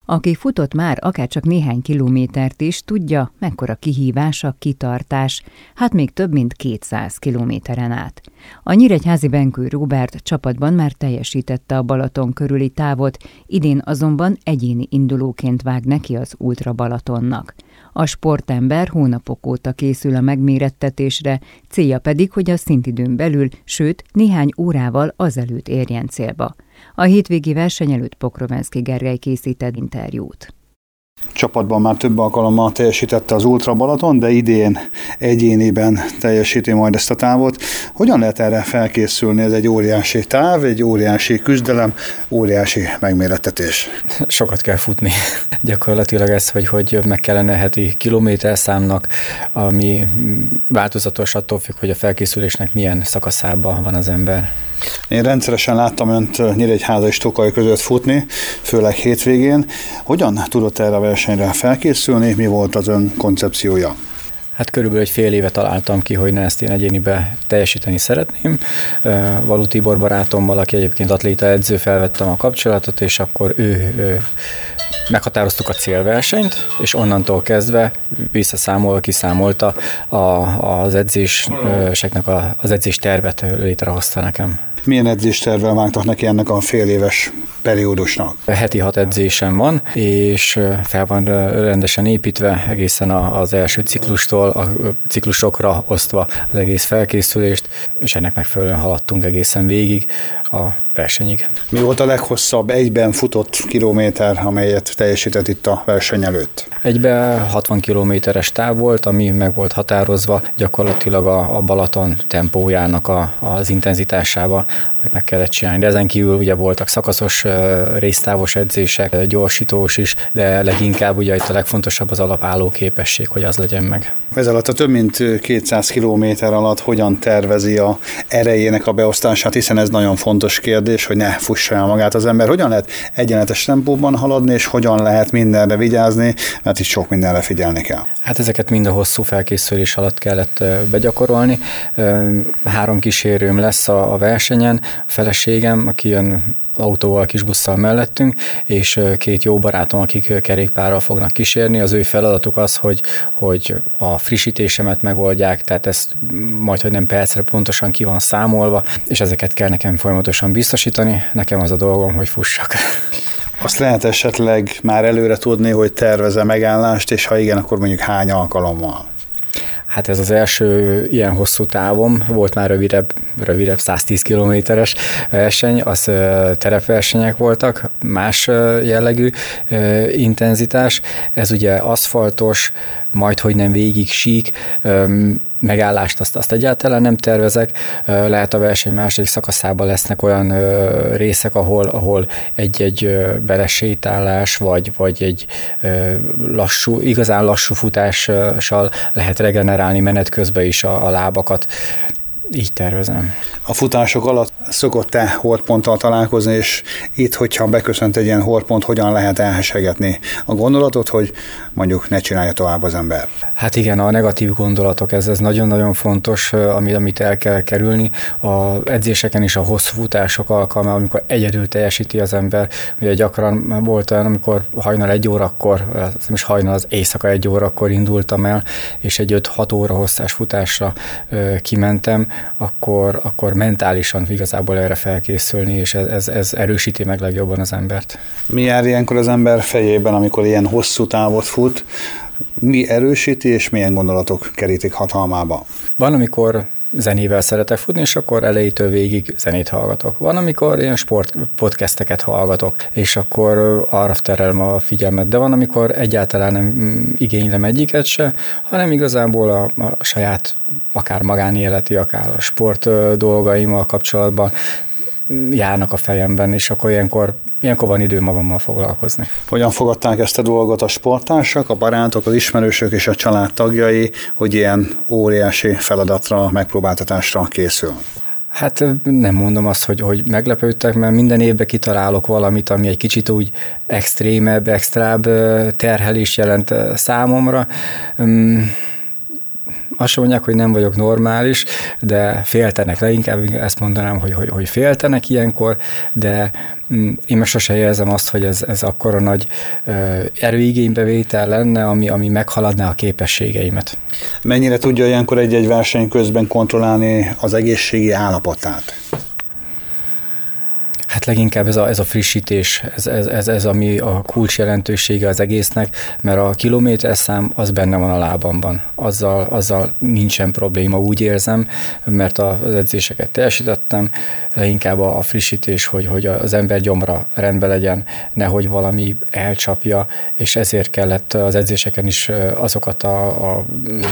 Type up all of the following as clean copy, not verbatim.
Aki futott már akárcsak néhány kilométert is, tudja, mekkora kihívás a kitartás, hát még több mint 200 kilométeren át. A nyíregyházi Benkő Róbert csapatban már teljesítette a Balaton körüli távot, idén azonban egyéni indulóként vág neki az Ultra Balatonnak. A sportember hónapok óta készül a megmérettetésre, célja pedig, hogy a szintidőn belül, sőt néhány órával azelőtt érjen célba. A hétvégi verseny előtt Pokrovenszky Gergely készített interjút. Csapatban már több alkalommal teljesítette az Ultra Balaton, de idén egyéniben teljesíti majd ezt a távot. Hogyan lehet erre felkészülni? Ez egy óriási táv, egy óriási küzdelem, óriási megmérettetés. Sokat kell futni. Gyakorlatilag ez, hogy meg kellene heti kilométerszámnak, ami változatos attól függ, hogy a felkészülésnek milyen szakaszában van az ember. Én rendszeresen láttam önt Nyíregyháza és Tokaj között futni, főleg hétvégén. Hogyan tudott erre a versenyre felkészülni? Mi volt az ön koncepciója? Hát körülbelül egy fél éve találtam ki, hogy ezt én egyénibe teljesíteni szeretném. Való Tibor barátommal, aki egyébként atléta edző, felvettem a kapcsolatot, és akkor ő meghatároztuk a célversenyt, és onnantól kezdve kiszámolta az edzéseknek az edzés tervet létrehozta nekem. Milyen edzéstervvel vágtak neki ennek a fél éves periódusnak? Heti 6 edzésem van, és fel van rendesen építve egészen az első ciklustól, a ciklusokra osztva az egész felkészülést, és ennek megfelelően haladtunk egészen végig a versenyig. Mi volt a leghosszabb egyben futott kilométer, amelyet teljesített itt a verseny előtt? Egyben 60 kilométeres táv volt, ami meg volt határozva gyakorlatilag a Balaton tempójának az intenzitásával, hogy meg kellett csinálni. De ezen kívül ugye voltak szakaszos, résztávos edzések, gyorsítós is, de leginkább ugye itt a legfontosabb az alapálló képesség, hogy az legyen meg. Ez alatt a több mint 200 kilométer alatt hogyan tervezi a erejének a beosztását, hiszen ez nagyon fontos kérdés, hogy ne fussa el magát az ember. Hogyan lehet egyenletes tempóban haladni, és hogyan lehet mindenre vigyázni, mert itt sok mindenre figyelni kell. Hát ezeket mind a hosszú felkészülés alatt kellett begyakorolni. 3 kísérőm lesz a versenyen, a feleségem, aki jön autóval, kis busszal mellettünk, és 2 jó barátom, akik kerékpárral fognak kísérni. Az ő feladatuk az, hogy a frissítésemet megoldják, tehát ezt majdhogy nem percre pontosan ki van számolva, és ezeket kell nekem folyamatosan biztosítani. Nekem az a dolgom, hogy fussak. Azt lehet esetleg már előre tudni, hogy tervez-e megállást, és ha igen, akkor mondjuk hány alkalommal? Hát ez az első ilyen hosszú távom, volt már rövidebb 110 kilométeres verseny, az terepversenyek voltak, más jellegű intenzitás. Ez ugye aszfaltos, majdhogy nem végig sík, megállást azt egyáltalán nem tervezek. Lehet a verseny másik szakaszában lesznek olyan részek, ahol egy belesétálás, vagy egy igazán lassú futással lehet regenerálni menet közben is a lábakat. Így tervezem. A futások alatt szokott-e holdponttal találkozni, és itt, hogyha beköszönt egy ilyen holdpont, hogyan lehet elhesegetni a gondolatot, hogy mondjuk ne csinálja tovább az ember? Hát igen, a negatív gondolatok, ez nagyon-nagyon fontos, amit el kell kerülni. Az edzéseken is a hosszú futások alkalmával, amikor egyedül teljesíti az ember. Ugye gyakran volt olyan, amikor hajnal 1 órakor, nem is hajnal, az éjszaka 1 órakor indultam el, és egy 5-6 óra hosszás futásra kimentem, akkor mentálisan igazából erre felkészülni, és ez erősíti meg legjobban az embert. Mi jár ilyenkor az ember fejében, amikor ilyen hosszú távot fut? Mi erősíti, és milyen gondolatok kerítik hatalmába? Van, amikor zenével szeretek futni, és akkor elejétől végig zenét hallgatok. Van, amikor ilyen sportpodcasteket hallgatok, és akkor arra terelem a figyelmet, de van, amikor egyáltalán nem igénylem egyiket se, hanem igazából a saját akár magánéleti, akár a sport dolgaimmal kapcsolatban járnak a fejemben, és akkor ilyenkor van idő magammal foglalkozni. Hogyan fogadták ezt a dolgot a sporttársak, a barátok, az ismerősök és a család tagjai, hogy ilyen óriási feladatra, megpróbáltatásra készül? Hát nem mondom azt, hogy meglepődtek, mert minden évben kitalálok valamit, ami egy kicsit úgy extrább terhelést jelent számomra. azt mondják, hogy nem vagyok normális, de féltenek, leginkább ezt mondanám, hogy féltenek ilyenkor, de én meg sose érzem azt, hogy ez akkora nagy erőigénybevétel lenne, ami meghaladná a képességeimet. Mennyire tudja ilyenkor egy-egy verseny közben kontrollálni az egészségi állapotát? Hát leginkább ez a frissítés, ez ami a kulcs jelentősége az egésznek, mert a kilométerszám az benne van a lábamban. Azzal nincsen probléma, úgy érzem, mert az edzéseket teljesítettem, leginkább a frissítés, hogy az ember gyomra rendben legyen, nehogy valami elcsapja, és ezért kellett az edzéseken is azokat a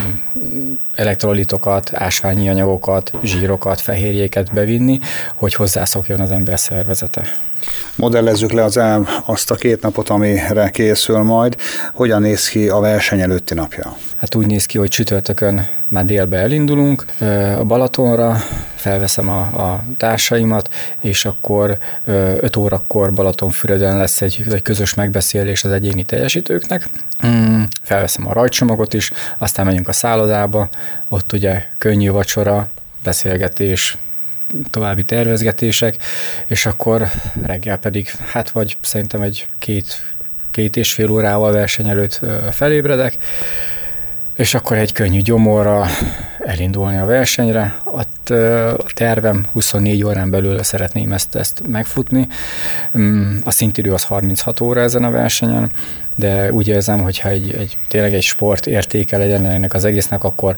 elektrolitokat, ásványi anyagokat, zsírokat, fehérjéket bevinni, hogy hozzászokjon az ember szervezete. Modellezzük le azt a 2 napot, amire készül majd. Hogyan néz ki a verseny előtti napja? Hát úgy néz ki, hogy csütörtökön már délbe elindulunk a Balatonra, felveszem a társaimat, és akkor 5 órakor Balatonfüreden lesz egy közös megbeszélés az egyéni teljesítőknek. Felveszem a rajtcsomagot is, aztán megyünk a szállodába, ott ugye könnyű vacsora, beszélgetés, további tervezgetések, és akkor reggel pedig, hát vagy szerintem egy két és fél órával verseny előtt felébredek, és akkor egy könnyű gyomorra elindulni a versenyre. A tervem 24 órán belül szeretném ezt megfutni. A szintidő az 36 óra ezen a versenyen, de úgy érzem, hogyha tényleg egy sport értéke legyen ennek az egésznek, akkor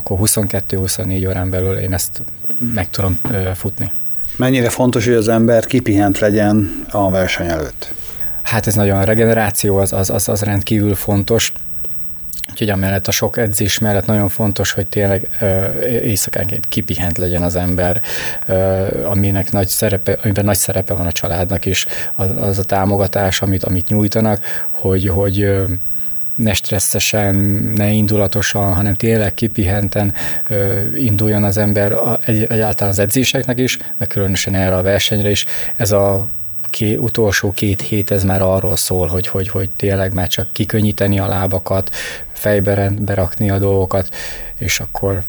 22-24 órán belül én ezt meg tudom futni. Mennyire fontos, hogy az ember kipihent legyen a verseny előtt? Hát ez nagyon, a regeneráció az rendkívül fontos. Úgyhogy amellett a sok edzés mellett nagyon fontos, hogy tényleg éjszakánként kipihent legyen az ember, amiben nagy szerepe van a családnak is, az a támogatás, amit nyújtanak, hogy ne stresszesen, ne indulatosan, hanem tényleg kipihenten induljon az ember egyáltalán az edzéseknek is, meg különösen erre a versenyre is. Ez a utolsó 2 hét ez már arról szól, hogy tényleg már csak kikönnyíteni a lábakat, fejbe berakni a dolgokat, és akkor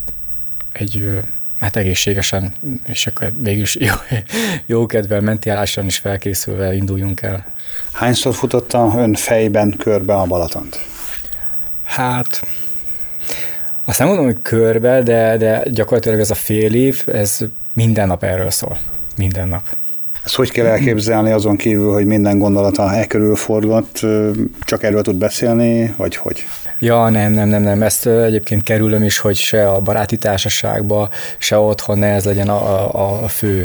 hát egészségesen, és akkor mégis jó kedvel, mentálisan is felkészülve induljunk el. Hányszor futotta ön fejben körbe a Balatont? Hát azt nem mondom, hogy körbe, de gyakorlatilag ez a fél év, ez minden nap erről szól. Minden nap. Ezt hogy kell elképzelni azon kívül, hogy minden gondolata körül forgott, csak erről tud beszélni, vagy hogy? Ja, nem. Ezt egyébként kerülöm is, hogy se a baráti társaságban, se otthon ne ez legyen a fő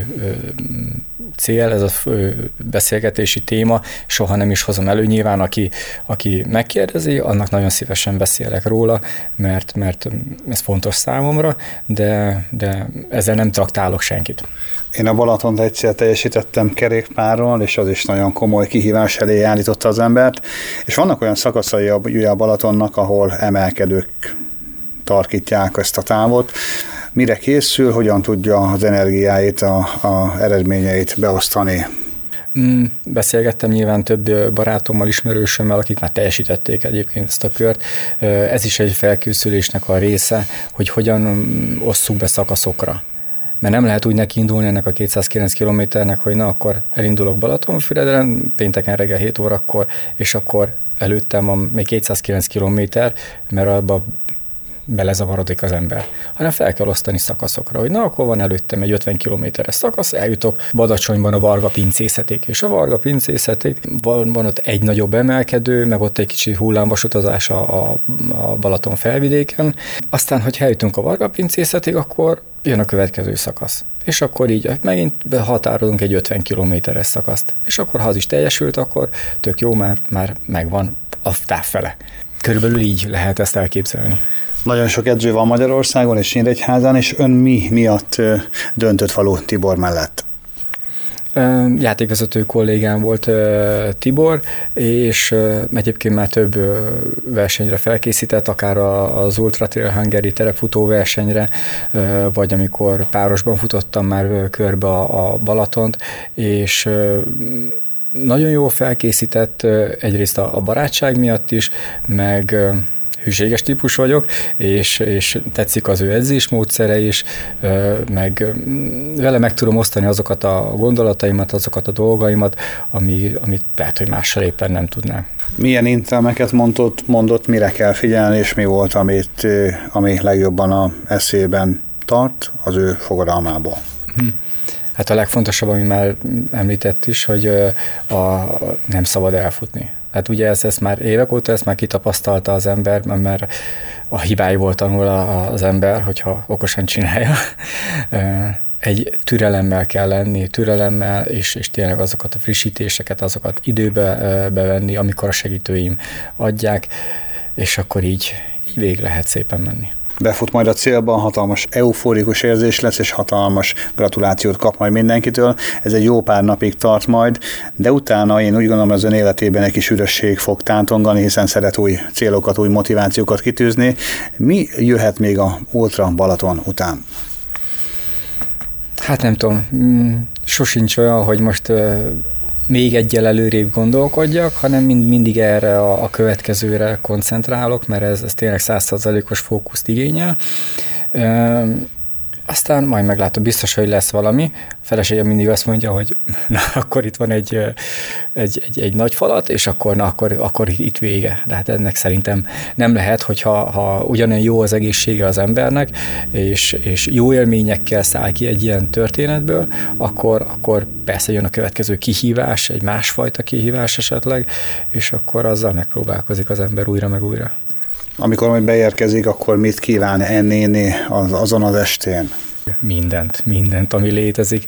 cél, ez a fő beszélgetési téma. Soha nem is hozom elő. Nyilván, aki megkérdezi, annak nagyon szívesen beszélek róla, mert ez fontos számomra, de ezzel nem traktálok senkit. Én a Balatont egyszer teljesítettem kerékpárral, és az is nagyon komoly kihívás elé állította az embert, és vannak olyan szakaszai a Balatonnak, ahol emelkedők tarkítják ezt a távot. Mire készül, hogyan tudja az energiáit, a eredményeit beosztani? Beszélgettem nyilván több barátommal, ismerősömmel, akik már teljesítették egyébként ezt a kört. Ez is egy felkészülésnek a része, hogy hogyan osszuk be szakaszokra. Mert nem lehet úgy nekiindulni ennek a 209 kilométernek, hogy na, akkor elindulok Balatonfüredre, pénteken reggel 7 órakor, és akkor előttem van még 209 kilométer, mert abba belezavarodik az ember. Hanem fel kell osztani szakaszokra, hogy na, akkor van előttem egy 50 kilométeres szakasz, eljutok Badacsonyban a Varga pincészetig, és a Varga pincészetig van ott egy nagyobb emelkedő, meg ott egy kicsi hullámvasutazás a Balaton felvidéken. Aztán, hogy eljutunk a Varga pincészetig, akkor jön a következő szakasz. És akkor így megint behatárolunk egy 50 kilométeres szakaszt. És akkor, ha az is teljesült, akkor tök jó, már megvan a távfele. Körülbelül így lehet ezt elképzelni. Nagyon sok edző van Magyarországon és Nyíregyházán, és ön mi miatt döntött Faló Tibor mellett? Játékvezető kollégám volt Tibor, és egyébként már több versenyre felkészített, akár az Ultra Trail Hungary terepfutó versenyre, vagy amikor párosban futottam már körbe a Balatont, és nagyon jól felkészített egyrészt a barátság miatt is, meg hűséges típus vagyok, és tetszik az ő edzésmódszere is, meg vele meg tudom osztani azokat a gondolataimat, azokat a dolgaimat, amit lehet, hogy mással éppen nem tudnám. Milyen intelmeket mondott, mire kell figyelni, és mi volt, ami legjobban a eszében tart az ő fogadalmából? Hát a legfontosabb, ami már említett is, hogy nem szabad elfutni. Hát ugye ezt már évek óta ezt már kitapasztalta az ember, mert a hibáiból tanul az ember, hogyha okosan csinálja. Egy türelemmel kell lenni, és tényleg azokat a frissítéseket, azokat időbe bevenni, amikor a segítőim adják, és akkor így végig lehet szépen menni. Befut majd a célba, hatalmas eufórikus érzés lesz, és hatalmas gratulációt kap majd mindenkitől. Ez egy jó pár napig tart majd, de utána én úgy gondolom, az ön életében egy kis ürösség fog tántongani, hiszen szeret új célokat, új motivációkat kitűzni. Mi jöhet még a Ultra Balaton után? Hát nem tudom, sosincs olyan, hogy most még egyel előrébb gondolkodjak, hanem mindig erre a következőre koncentrálok, mert ez tényleg 100%-os fókuszt igényel. Aztán majd meglátom, biztos, hogy lesz valami. A feleségem mindig azt mondja, hogy na, akkor itt van egy nagy falat, és akkor itt vége. De hát ennek szerintem nem lehet, hogyha ugyanilyen jó az egészsége az embernek, és jó élményekkel száll ki egy ilyen történetből, akkor persze jön a következő kihívás, egy másfajta kihívás esetleg, és akkor azzal megpróbálkozik az ember újra meg újra. Amikor majd beérkezik, akkor mit kíván enni azon az estén? Mindent, ami létezik.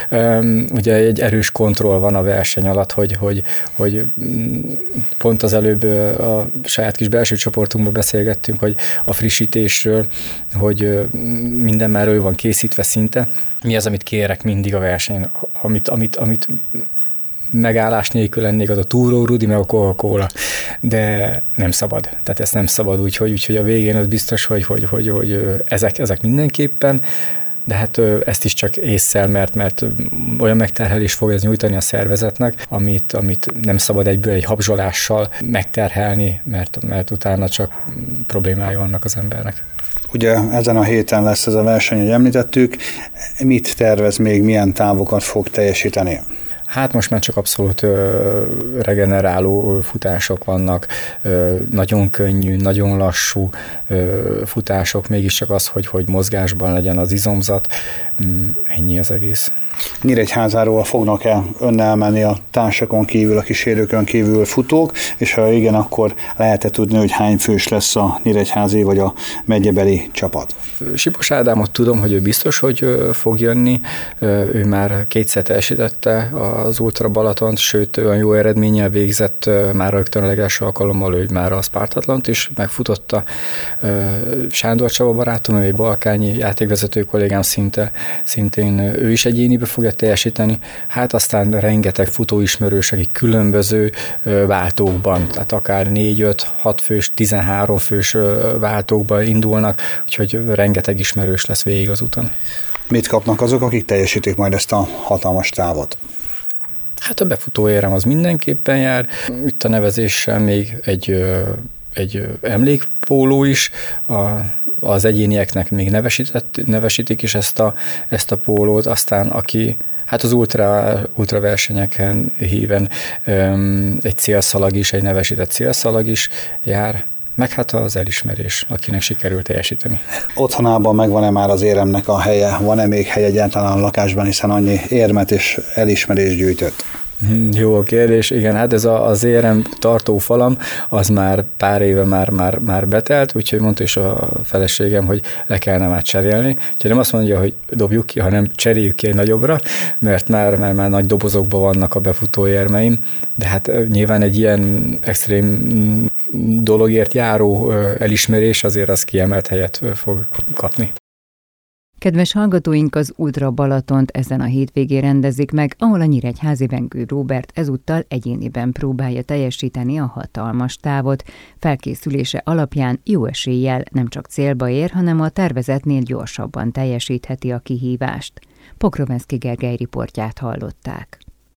Ugye egy erős kontroll van a verseny alatt, hogy pont az előbb a saját kis belső csoportunkban beszélgettünk, hogy a frissítésről, hogy minden már ő van készítve szinte. Mi az, amit kérek mindig a versenyen, amit megállás nélkül lennék, az a túró rudi, meg a Coca-Cola, de nem szabad. Tehát ez nem szabad, úgyhogy a végén az biztos, hogy ezek mindenképpen, de hát ezt is csak ésszel, mert olyan megterhelést fog ez nyújtani a szervezetnek, amit nem szabad egyből egy habzsolással megterhelni, mert utána csak problémái vannak az embernek. Ugye ezen a héten lesz ez a verseny, hogy említettük. Mit tervez még, milyen távokat fog teljesíteni? Hát most már csak abszolút regeneráló futások vannak, nagyon könnyű, nagyon lassú futások, mégiscsak az, hogy mozgásban legyen az izomzat, ennyi az egész. Nyíregyházáról fognak-e önnel menni a társakon kívül, a kísérőkön kívül futók, és ha igen, akkor lehet-e tudni, hogy hány fős lesz a nyíregyházi vagy a megyebeli csapat? Sipos Ádámot tudom, hogy ő biztos, hogy fog jönni, ő már kétszer teljesítette az Ultra Balatont, sőt olyan jó eredménnyel végzett már rögtön a legelső alkalommal, hogy már a Spartatlant is megfutotta. Sándor Csaba barátom, ő egy balkányi játékvezető kollégám szintén ő is egyénibe fogja teljesíteni. Hát aztán rengeteg futóismerős, akik különböző váltókban, tehát akár 4-5-6 fős, 13 fős váltókban indulnak, úgyhogy rengeteg ismerős lesz végig az úton. Mit kapnak azok, akik teljesítik majd ezt a hatalmas távot? Hát a befutóérem az mindenképpen jár. Itt a nevezéssel még egy emlékpóló is, az egyénieknek még nevesítik is ezt a pólót, aztán aki hát az ultra versenyeken híven egy célszalag is, egy nevesített célszalag is jár, meg hát az elismerés, akinek sikerült teljesíteni. Otthonában megvan-e már az éremnek a helye? Van-e még hely egyáltalán a lakásban, hiszen annyi érmet és elismerést gyűjtött? Jó a kérdés, igen, hát ez az érem tartófalam, az már pár éve már betelt, úgyhogy mondta is a feleségem, hogy le kellene már cserélni. Úgyhogy nem azt mondja, hogy dobjuk ki, hanem cseréljük ki egy nagyobbra, mert már nagy dobozokban vannak a befutó érmeim, de hát nyilván egy ilyen extrém dologért járó elismerés azért az kiemelt helyet fog kapni. Kedves hallgatóink, az Ultra Balatont ezen a hétvégén rendezik meg, ahol a nyíregyházi Benkő Róbert ezúttal egyéniben próbálja teljesíteni a hatalmas távot. Felkészülése alapján jó eséllyel nem csak célba ér, hanem a tervezetnél gyorsabban teljesítheti a kihívást. Pokroveszky Gergely riportját hallották.